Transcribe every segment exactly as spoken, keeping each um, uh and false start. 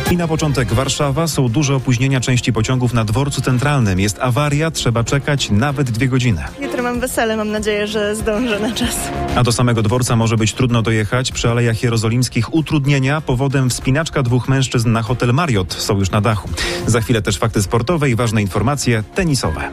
I na początek Warszawa. Są duże opóźnienia części pociągów na dworcu centralnym. Jest awaria, trzeba czekać nawet dwie godziny. Jutro mam wesele, mam nadzieję, że zdążę na czas. A do samego dworca może być trudno dojechać. Przy Alejach Jerozolimskich utrudnienia. Powodem wspinaczka dwóch mężczyzn na hotel Marriott. Są już na dachu. Za chwilę też fakty sportowe i ważne informacje tenisowe.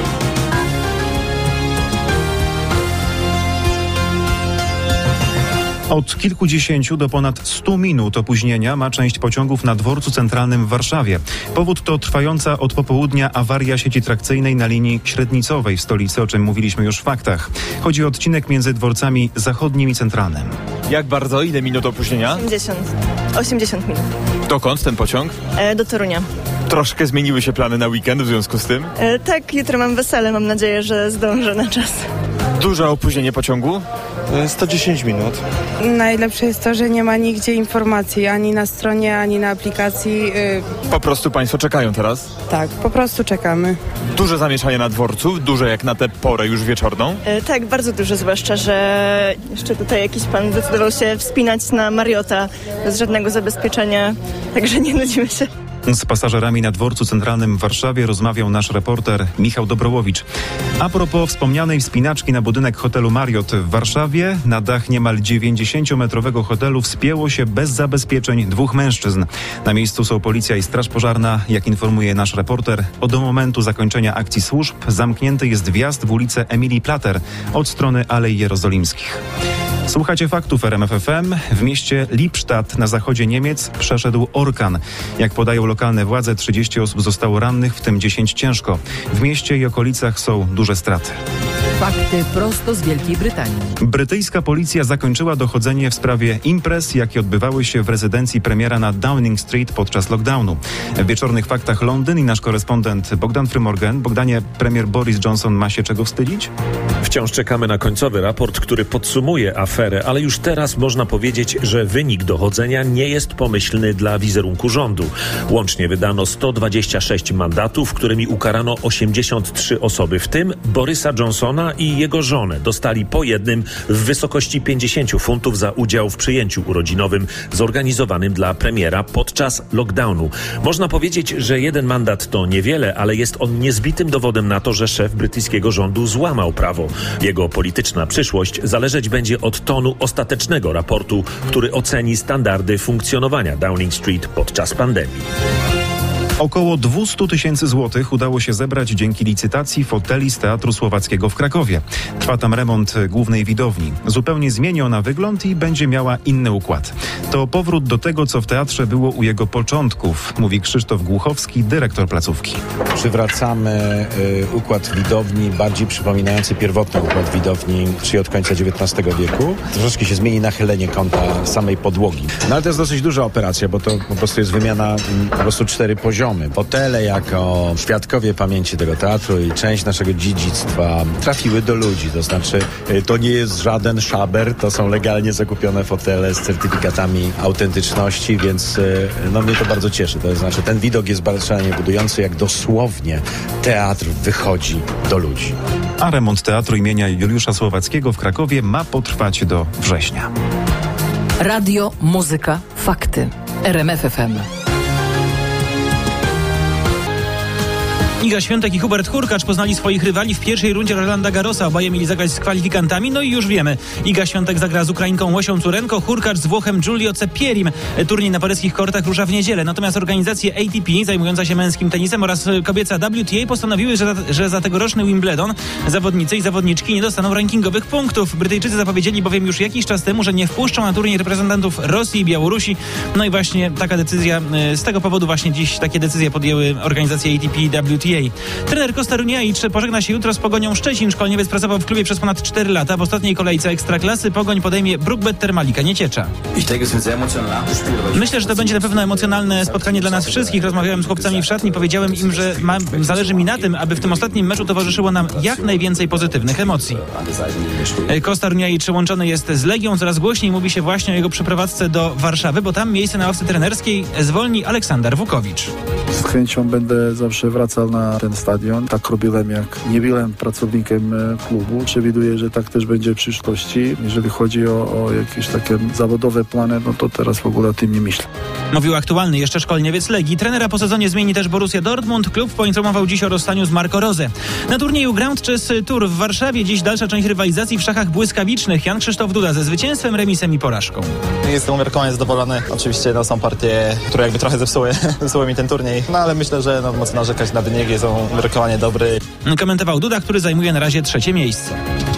Od kilkudziesięciu do ponad stu minut opóźnienia ma część pociągów na dworcu centralnym w Warszawie. Powód to trwająca od popołudnia awaria sieci trakcyjnej na linii średnicowej w stolicy, o czym mówiliśmy już w faktach. Chodzi o odcinek między dworcami zachodnim i centralnym. Jak bardzo? Ile minut opóźnienia? osiemdziesiąt. osiemdziesiąt minut. Dokąd ten pociąg? E, do Torunia. Troszkę zmieniły się plany na weekend w związku z tym? E, tak, jutro mam wesele, mam nadzieję, że zdążę na czas. Duże opóźnienie pociągu? sto dziesięć minut. Najlepsze jest to, że nie ma nigdzie informacji, ani na stronie, ani na aplikacji. Yy, Po prostu państwo czekają teraz? tak, po prostu czekamy. Duże zamieszanie na dworcu, duże jak na tę porę już wieczorną? E, tak, bardzo dużo, zwłaszcza, że jeszcze tutaj jakiś pan zdecydował się wspinać na Marriotta bez żadnego zabezpieczenia, także nie nudzimy się. Z pasażerami na dworcu centralnym w Warszawie rozmawiał nasz reporter Michał Dobrołowicz. A propos wspomnianej wspinaczki na budynek hotelu Marriott w Warszawie, na dach niemal dziewięćdziesięciometrowego hotelu wspięło się bez zabezpieczeń dwóch mężczyzn. Na miejscu są policja i straż pożarna. Jak informuje nasz reporter, od momentu zakończenia akcji służb zamknięty jest wjazd w ulicę Emilii Plater od strony Alei Jerozolimskich. Słuchacie faktów R M F F M. W mieście Lippstadt na zachodzie Niemiec przeszedł orkan. Jak podają lokalne władze, trzydzieści osób zostało rannych, w tym dziesięć ciężko. W mieście i okolicach są duże straty. Fakty prosto z Wielkiej Brytanii. Brytyjska policja zakończyła dochodzenie w sprawie imprez, jakie odbywały się w rezydencji premiera na Downing Street podczas lockdownu. W wieczornych faktach Londyn i nasz korespondent Bogdan Frymorgan. Bogdanie, premier Boris Johnson ma się czego wstydzić? Wciąż czekamy na końcowy raport, który podsumuje aferę, ale już teraz można powiedzieć, że wynik dochodzenia nie jest pomyślny dla wizerunku rządu. Łącznie wydano sto dwadzieścia sześć mandatów, którymi ukarano osiemdziesiąt trzy osoby, w tym Borysa Johnsona i jego żonę. Dostali po jednym w wysokości pięćdziesiąt funtów za udział w przyjęciu urodzinowym zorganizowanym dla premiera podczas lockdownu. Można powiedzieć, że jeden mandat to niewiele, ale jest on niezbitym dowodem na to, że szef brytyjskiego rządu złamał prawo. Jego polityczna przyszłość zależeć będzie od tonu ostatecznego raportu, który oceni standardy funkcjonowania Downing Street podczas pandemii. Około dwieście tysięcy złotych udało się zebrać dzięki licytacji foteli z Teatru Słowackiego w Krakowie. Trwa tam remont głównej widowni. Zupełnie zmieni ona wygląd i będzie miała inny układ. To powrót do tego, co w teatrze było u jego początków, mówi Krzysztof Głuchowski, dyrektor placówki. Przywracamy y, układ widowni bardziej przypominający pierwotny układ widowni, czyli od końca dziewiętnastego wieku. Troszeczkę się zmieni nachylenie kąta samej podłogi. No ale to jest dosyć duża operacja, bo to po prostu jest wymiana m, po prostu cztery poziomy. Fotele jako świadkowie pamięci tego teatru i część naszego dziedzictwa trafiły do ludzi. To znaczy, to nie jest żaden szaber, to są legalnie zakupione fotele z certyfikatami autentyczności, więc no mnie to bardzo cieszy. To znaczy, ten widok jest bardzo budujący, jak dosłownie teatr wychodzi do ludzi. A remont Teatru imienia Juliusza Słowackiego w Krakowie ma potrwać do września. Radio, muzyka, fakty. R M F F M. Iga Świątek i Hubert Hurkacz poznali swoich rywali w pierwszej rundzie Rolanda Garrosa. Oboje mieli zagrać z kwalifikantami, no i już wiemy. Iga Świątek zagra z Ukrainką Łosią Curenko, Hurkacz z Włochem Giulio Cepierim. Turniej na paryskich kortach rusza w niedzielę. Natomiast organizacje A T P zajmująca się męskim tenisem oraz kobieca W T A postanowiły, że za, że za tegoroczny Wimbledon zawodnicy i zawodniczki nie dostaną rankingowych punktów. Brytyjczycy zapowiedzieli bowiem już jakiś czas temu, że nie wpuszczą na turniej reprezentantów Rosji i Białorusi. No i właśnie taka decyzja, z tego powodu właśnie dziś takie decyzje podjęły organizacje A T P i W T A. Trener Kosta Runjaic pożegna się jutro z Pogonią Szczecin. Szkoleniowiec pracował w klubie przez ponad cztery lata. W ostatniej kolejce Ekstraklasy Pogoń podejmie Brookbet Termalika Nieciecza. Myślę, że to będzie na pewno emocjonalne spotkanie dla nas wszystkich. Rozmawiałem z chłopcami w szatni, powiedziałem im, że ma, zależy mi na tym, aby w tym ostatnim meczu towarzyszyło nam jak najwięcej pozytywnych emocji. Kosta Runjaic łączony jest z Legią. Coraz głośniej mówi się właśnie o jego przeprowadzce do Warszawy, bo tam miejsce na ławce trenerskiej zwolni Aleksander Wukowicz. Z chęcią będę zawsze wracał na na ten stadion. Tak robiłem, jak nie byłem pracownikiem klubu. Przewiduję, że tak też będzie w przyszłości. Jeżeli chodzi o, o jakieś takie zawodowe plany, no to teraz w ogóle o tym nie myślę. Mówił aktualny jeszcze szkoleniowiec Legii. Trenera po sezonie zmieni też Borussia Dortmund. Klub poinformował dziś o rozstaniu z Marco Rose. Na turnieju Grand Chess Tour w Warszawie dziś dalsza część rywalizacji w szachach błyskawicznych. Jan Krzysztof Duda ze zwycięstwem, remisem i porażką. Jestem umiarkowanie zadowolony. Oczywiście no, są partie, które jakby trochę zepsuły, zepsuły mi ten turniej. No ale myślę, że no, mocno narzekać na wynik, są umiarkowanie dobry. Komentował Duda, który zajmuje na razie trzecie miejsce.